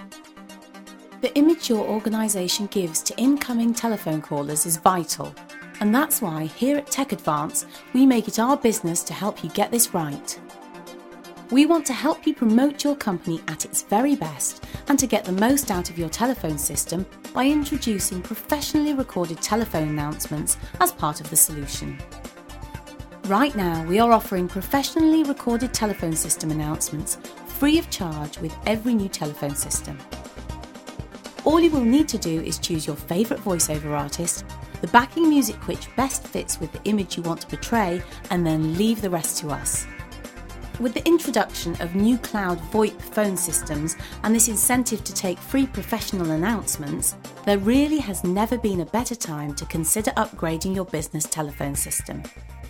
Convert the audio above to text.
The image your organisation gives to incoming telephone callers is vital, and that's why here at Tech Advance we make it our business to help you get this right. We want to help you promote your company at its very best and to get the most out of your telephone system by introducing professionally recorded telephone announcements as part of the solution. Right now, we are offering professionally recorded telephone system announcements free of charge with every new telephone system. All you will need to do is choose your favourite voiceover artist, the backing music which best fits with the image you want to portray, and then leave the rest to us. With the introduction of new cloud VoIP phone systems and this incentive to take free professional announcements, there really has never been a better time to consider upgrading your business telephone system.